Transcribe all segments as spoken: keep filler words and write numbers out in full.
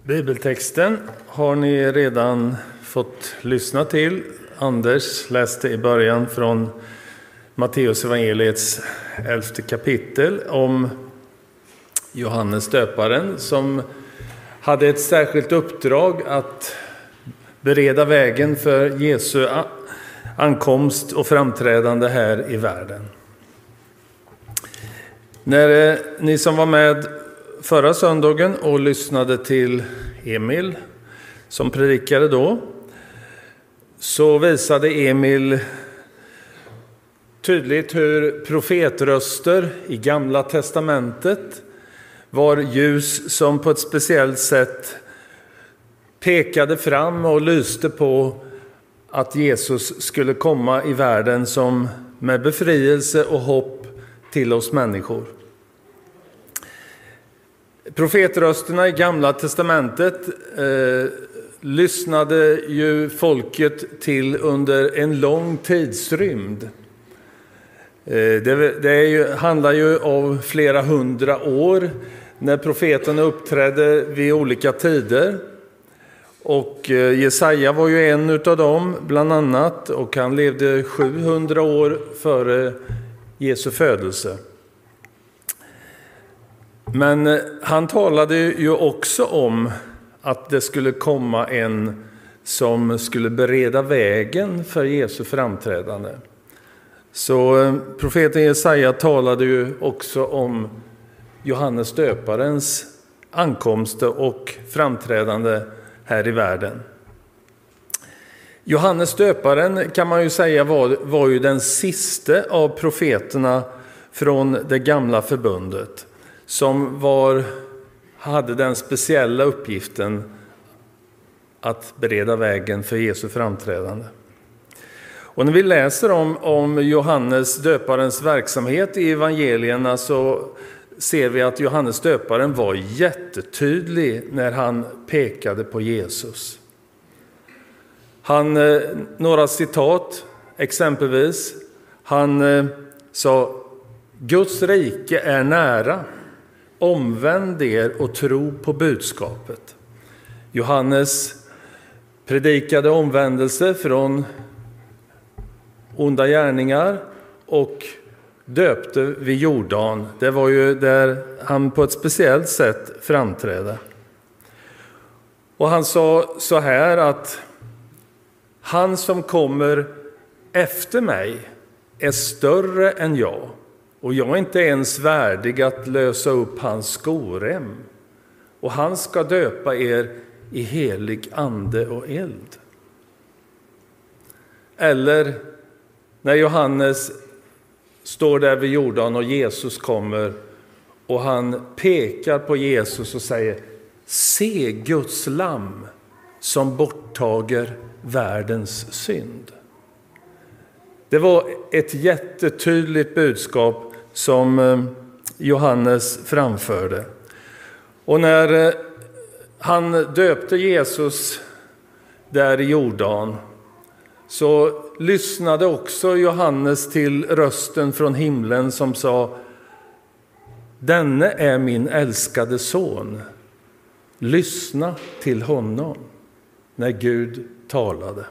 Bibeltexten har ni redan fått lyssna till. Anders läste i början från Matteus evangeliets elfte kapitel om Johannes döparen som hade ett särskilt uppdrag att bereda vägen för Jesu ankomst och framträdande här i världen. När ni som var med förra söndagen och lyssnade till Emil som predikade då, så visade Emil tydligt hur profetröster i Gamla testamentet var ljus som på ett speciellt sätt pekade fram och lyste på att Jesus skulle komma i världen som med befrielse och hopp till oss människor. Profetrösterna i Gamla testamentet eh, lyssnade ju folket till under en lång tidsrymd. Eh, det det är ju, handlar ju om flera hundra år när profeterna uppträdde vid olika tider. Och eh, Jesaja var ju en utav dem bland annat, och han levde sjuhundra år före Jesu födelse. Men han talade ju också om att det skulle komma en som skulle bereda vägen för Jesu framträdande. Så profeten Jesaja talade ju också om Johannes döparens ankomst och framträdande här i världen. Johannes döparen kan man ju säga var, var ju den siste av profeterna från det gamla förbundet, som var, hade den speciella uppgiften att bereda vägen för Jesu framträdande. Och när vi läser om, om Johannes döparens verksamhet i evangelierna, så ser vi att Johannes döparen var jättetydlig när han pekade på Jesus. Han, några citat exempelvis, han sa: Guds rike är nära. Omvänd er och tro på budskapet. Johannes predikade omvändelse från onda gärningar och döpte vid Jordan. Det var ju där han på ett speciellt sätt framträdde. Och han sa så här att han som kommer efter mig är större än jag. Och jag är inte ens värdig att lösa upp hans skorem. Och han ska döpa er i helig ande och eld. Eller när Johannes står där vid Jordan och Jesus kommer, och han pekar på Jesus och säger: se Guds lamm som borttager världens synd. Det var ett jättetydligt budskap som Johannes framförde. Och när han döpte Jesus där i Jordan, så lyssnade också Johannes till rösten från himlen som sa: denne är min älskade son. Lyssna till honom. När Gud talade.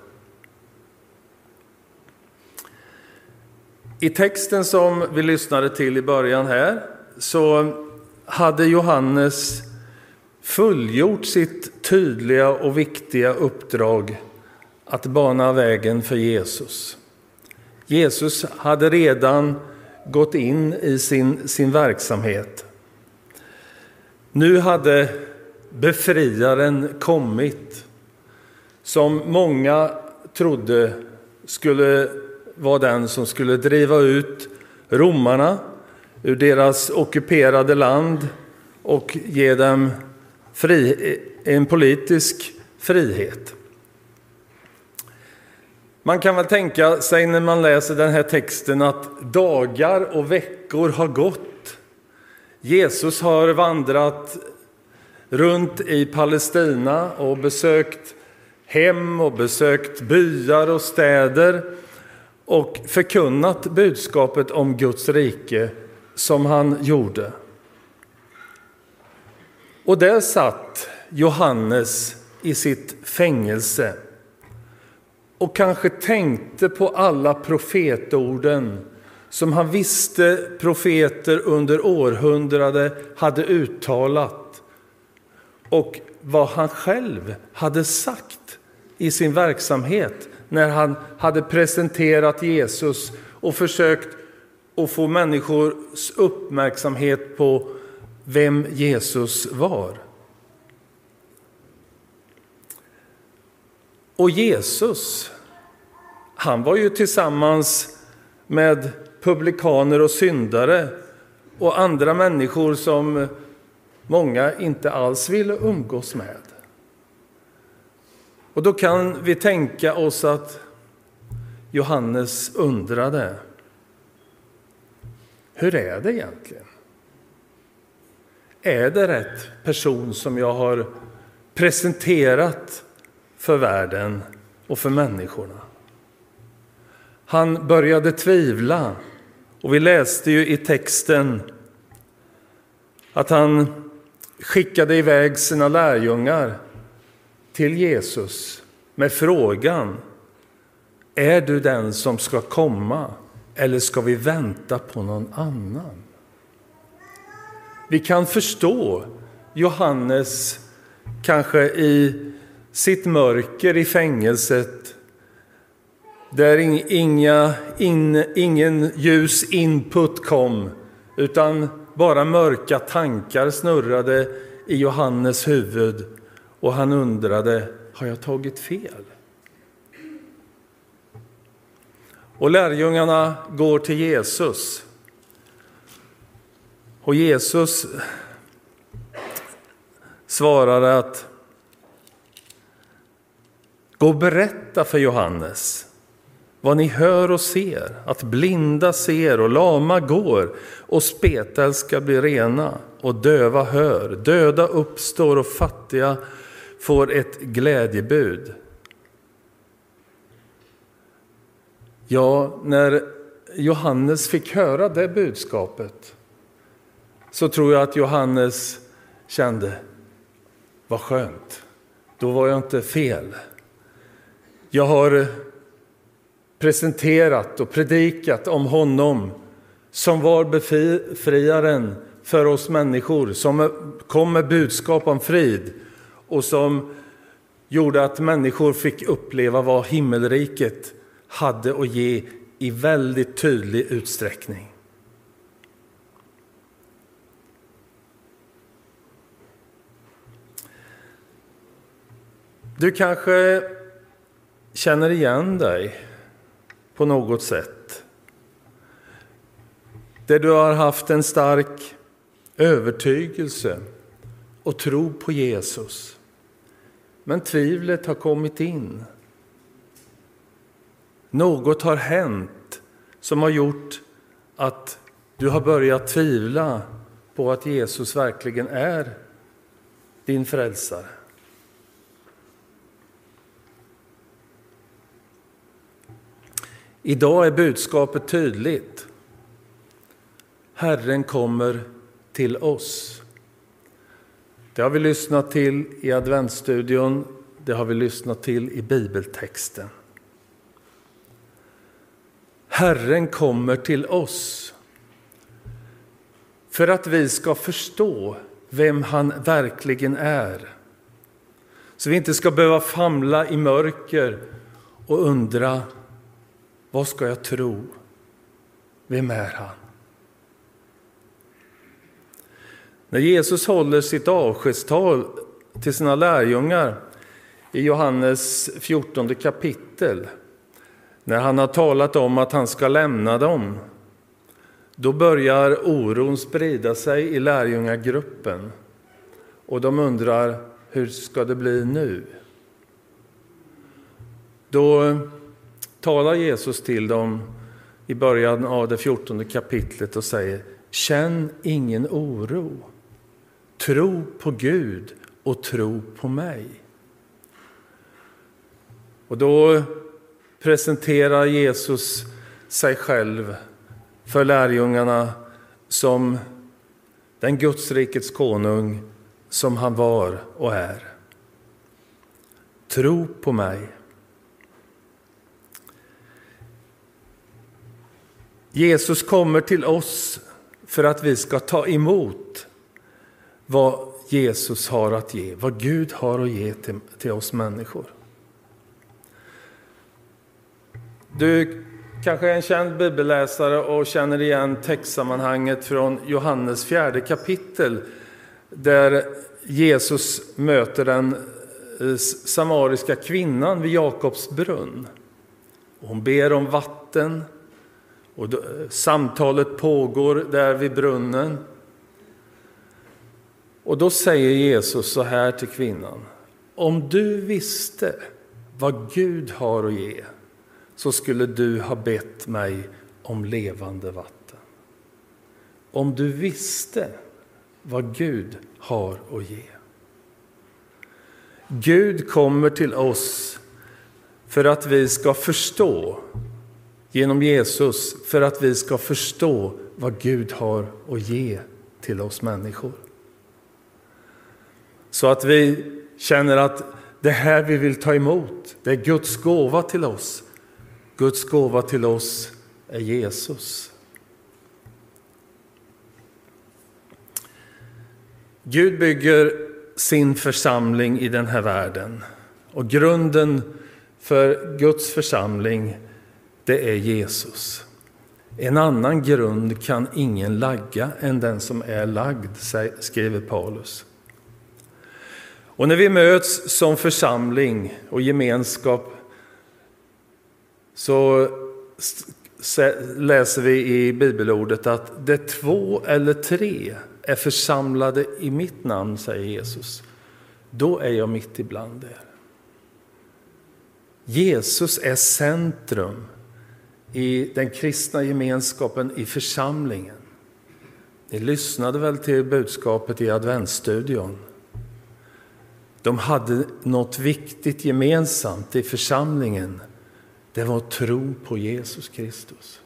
I texten som vi lyssnade till i början här, så hade Johannes fullgjort sitt tydliga och viktiga uppdrag att bana vägen för Jesus. Jesus hade redan gått in i sin, sin verksamhet. Nu hade befriaren kommit, som många trodde skulle var den som skulle driva ut romarna ur deras ockuperade land och ge dem fri, en politisk frihet. Man kan väl tänka sig när man läser den här texten att dagar och veckor har gått. Jesus har vandrat runt i Palestina och besökt hem och besökt byar och städer och förkunnat budskapet om Guds rike som han gjorde. Och där satt Johannes i sitt fängelse och kanske tänkte på alla profetorden som han visste profeter under århundrade hade uttalat och vad han själv hade sagt i sin verksamhet när han hade presenterat Jesus och försökt att få människors uppmärksamhet på vem Jesus var. Och Jesus, han var ju tillsammans med publikaner och syndare och andra människor som många inte alls ville umgås med. Och då kan vi tänka oss att Johannes undrade, hur är det egentligen? Är det rätt person som jag har presenterat för världen och för människorna? Han började tvivla och vi läste ju i texten att han skickade iväg sina lärjungar till Jesus med frågan: är du den som ska komma eller ska vi vänta på någon annan? Vi kan förstå Johannes kanske i sitt mörker i fängelset där inga, in, ingen ljus input kom utan bara mörka tankar snurrade i Johannes huvud och han undrade, har jag tagit fel? Och lärjungarna går till Jesus. Och Jesus svarade att gå och berätta för Johannes vad ni hör och ser, att blinda ser och lama går och spetälska blir rena och döva hör, döda uppstår och fattiga får ett glädjebud. Ja, när Johannes fick höra det budskapet så tror jag att Johannes kände, vad skönt, då var jag inte fel. Jag har presenterat och predikat om honom som var befriaren för oss människor, som kom med budskap om frid och som gjorde att människor fick uppleva vad himmelriket hade att ge i väldigt tydlig utsträckning. Du kanske känner igen dig på något sätt. Där du har haft en stark övertygelse och tro på Jesus. Men tvivlet har kommit in. Något har hänt som har gjort att du har börjat tvivla på att Jesus verkligen är din frälsare. Idag är budskapet tydligt. Herren kommer till oss. Det har vi lyssnat till i adventsstudion. Det har vi lyssnat till i bibeltexten. Herren kommer till oss för att vi ska förstå vem han verkligen är. Så vi inte ska behöva famla i mörker och undra, vad ska jag tro? Vem är han? När Jesus håller sitt avskedstal till sina lärjungar i Johannes fjortonde kapitel, när han har talat om att han ska lämna dem, då börjar oron sprida sig i lärjungagruppen. Och de undrar, hur ska det bli nu? Då talar Jesus till dem i början av det fjortonde kapitlet och säger, känn ingen oro. Tro på Gud och tro på mig. Och då presenterar Jesus sig själv för lärjungarna som den Gudsrikets konung, som han var och är. Tro på mig. Jesus kommer till oss för att vi ska ta emot vad Jesus har att ge, vad Gud har att ge till, till oss människor. Du kanske är en känd bibelläsare och känner igen textsammanhanget från Johannes fjärde kapitel, där Jesus möter den samariska kvinnan vid Jakobs brunn. Hon ber om vatten och samtalet pågår där vid brunnen. Och då säger Jesus så här till kvinnan: om du visste vad Gud har att ge, så skulle du ha bett mig om levande vatten. Om du visste vad Gud har att ge. Gud kommer till oss för att vi ska förstå, genom Jesus, för att vi ska förstå vad Gud har att ge till oss människor. Så att vi känner att det här vi vill ta emot, det är Guds gåva till oss. Guds gåva till oss är Jesus. Gud bygger sin församling i den här världen. Och grunden för Guds församling, det är Jesus. En annan grund kan ingen lagga än den som är lagd, skriver Paulus. Och när vi möts som församling och gemenskap, så läser vi i bibelordet att det två eller tre är församlade i mitt namn, säger Jesus. Då är jag mitt ibland er. Jesus är centrum i den kristna gemenskapen, i församlingen. Ni lyssnade väl till budskapet i adventsstudion. De hade något viktigt gemensamt i församlingen. Det var tro på Jesus Kristus.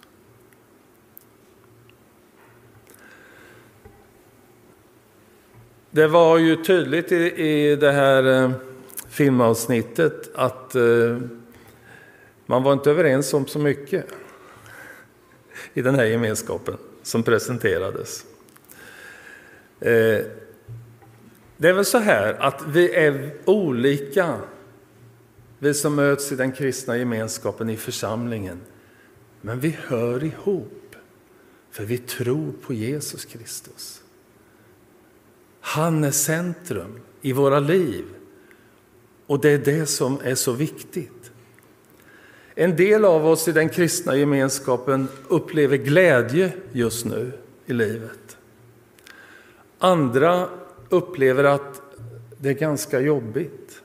Det var ju tydligt i, i det här eh, filmavsnittet att eh, man var inte överens om så mycket i den här gemenskapen som presenterades. Eh, det är väl så här att vi är olika, vi som möts i den kristna gemenskapen i församlingen. Men vi hör ihop för vi tror på Jesus Kristus. Han är centrum i våra liv. Och det är det som är så viktigt. En del av oss i den kristna gemenskapen upplever glädje just nu i livet. Andra upplever att det är ganska jobbigt.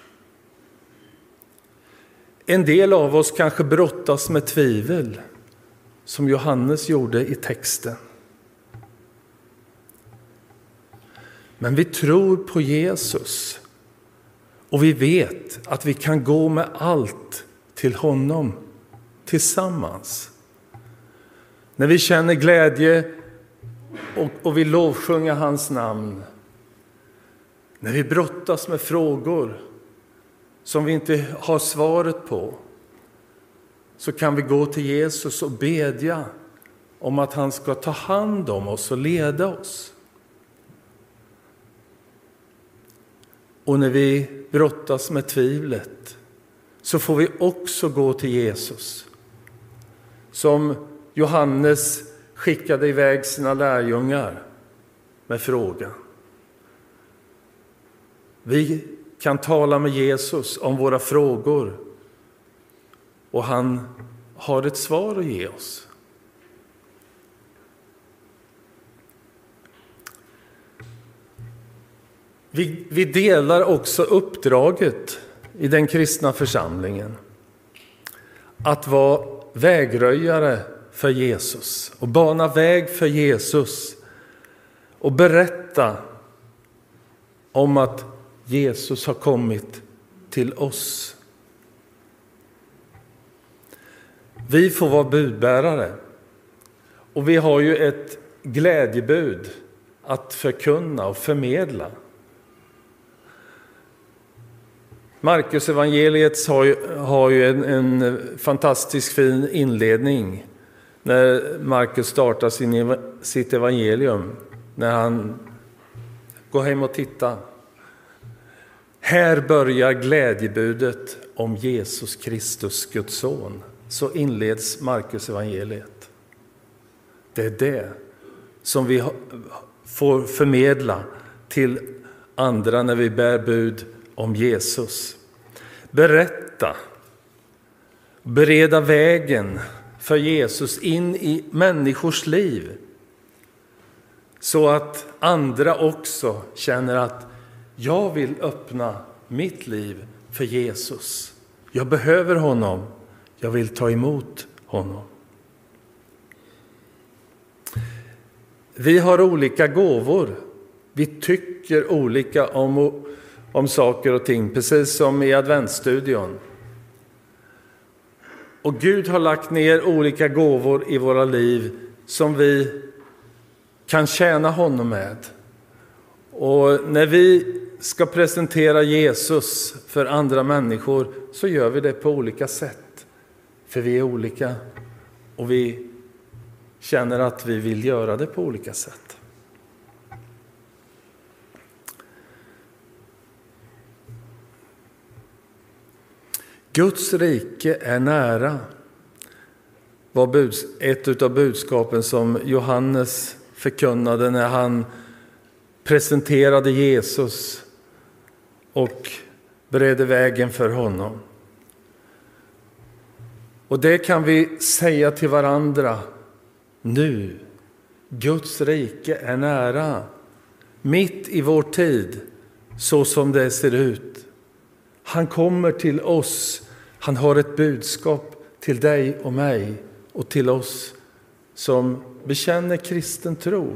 En del av oss kanske brottas med tvivel, som Johannes gjorde i texten. Men vi tror på Jesus och vi vet att vi kan gå med allt till honom tillsammans. När vi känner glädje och, och vi lovsjunger hans namn. När vi brottas med frågor som vi inte har svaret på, så kan vi gå till Jesus och bedja om att han ska ta hand om oss och leda oss. Och när vi brottas med tvivlet, så får vi också gå till Jesus. Som Johannes skickade iväg sina lärjungar med frågan. Vi kan tala med Jesus om våra frågor och han har ett svar att ge oss. Vi, vi delar också uppdraget i den kristna församlingen att vara vägröjare för Jesus och bana väg för Jesus och berätta om att Jesus har kommit till oss. Vi får vara budbärare och vi har ju ett glädjebud att förkunna och förmedla. Markus evangeliet har ju, har ju en, en fantastisk fin inledning när Markus startar sin, sitt evangelium. När han går hem och tittar. Här börjar glädjebudet om Jesus Kristus, Guds son. Så inleds Markus evangeliet. Det är det som vi får förmedla till andra när vi bär bud om Jesus. Berätta, bereda vägen för Jesus in i människors liv. Så att andra också känner att jag vill öppna mitt liv för Jesus. Jag behöver honom. Jag vill ta emot honom. Vi har olika gåvor. Vi tycker olika om, om saker och ting, precis som i adventsstudion. Och Gud har lagt ner olika gåvor i våra liv som vi kan tjäna honom med. Och när vi ska presentera Jesus för andra människor så gör vi det på olika sätt. För vi är olika och vi känner att vi vill göra det på olika sätt. Guds rike är nära, var ett av budskapen som Johannes förkunnade när han presenterade Jesus och beredde vägen för honom. Och det kan vi säga till varandra nu. Guds rike är nära, mitt i vår tid, så som det ser ut. Han kommer till oss. Han har ett budskap till dig och mig och till oss som bekänner kristen tro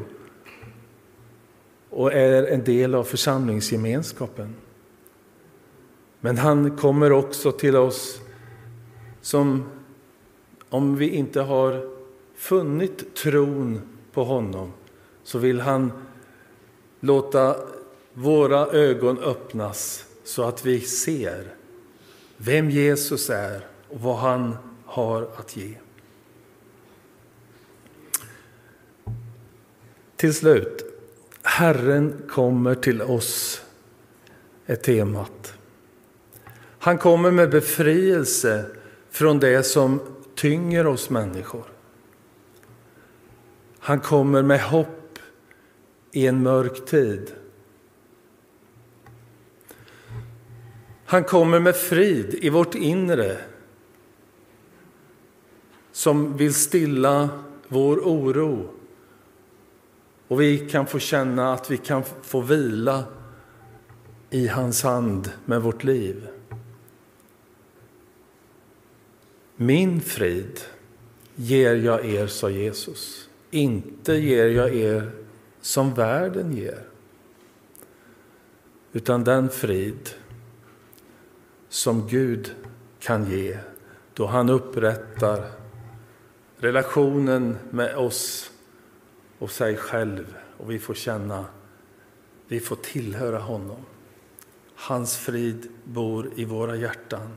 och är en del av församlingsgemenskapen. Men han kommer också till oss som, om vi inte har funnit tron på honom, så vill han låta våra ögon öppnas så att vi ser vem Jesus är och vad han har att ge. Till slut, Herren kommer till oss, är temat. Han kommer med befrielse från det som tynger oss människor. Han kommer med hopp i en mörk tid. Han kommer med frid i vårt inre som vill stilla vår oro. Och vi kan få känna att vi kan få vila i hans hand med vårt liv. Min frid ger jag er, sa Jesus. Inte ger jag er som världen ger. Utan den frid som Gud kan ge då han upprättar relationen med oss och sig själv, och vi får känna, vi får tillhöra honom. Hans frid bor i våra hjärtan.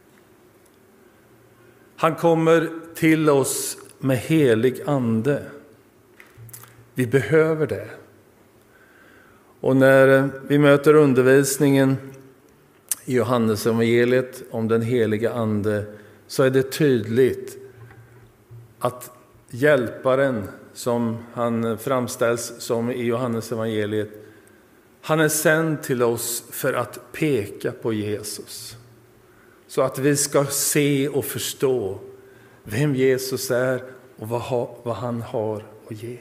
Han kommer till oss med helig ande. Vi behöver det. Och när vi möter undervisningen i Johannes evangeliet om den heliga ande, så är det tydligt att hjälparen som han framställs som i Johannes evangeliet, han är sänd till oss för att peka på Jesus. Så att vi ska se och förstå vem Jesus är och vad, ha, vad han har att ge.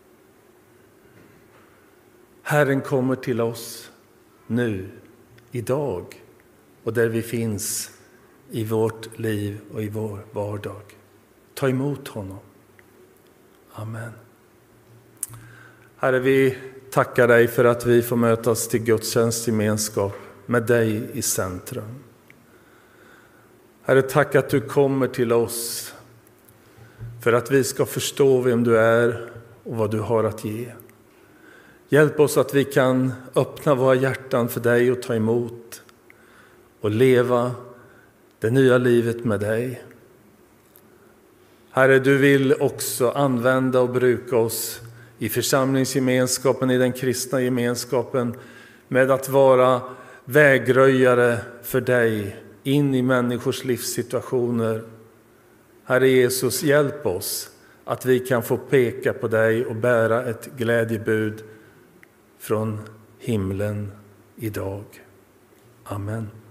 Herren kommer till oss nu, idag, och där vi finns i vårt liv och i vår vardag. Ta emot honom. Amen. Herre, vi tackar dig för att vi får mötas till gudstjänstgemenskap med dig i centrum. Herre, tack att du kommer till oss för att vi ska förstå vem du är och vad du har att ge. Hjälp oss att vi kan öppna våra hjärtan för dig och ta emot. och leva det nya livet med dig. Herre, du vill också använda och bruka oss i församlingsgemenskapen, i den kristna gemenskapen, med att vara vägröjare för dig in i människors livssituationer. Herre Jesus, hjälp oss att vi kan få peka på dig och bära ett glädjebud från himlen idag. Amen.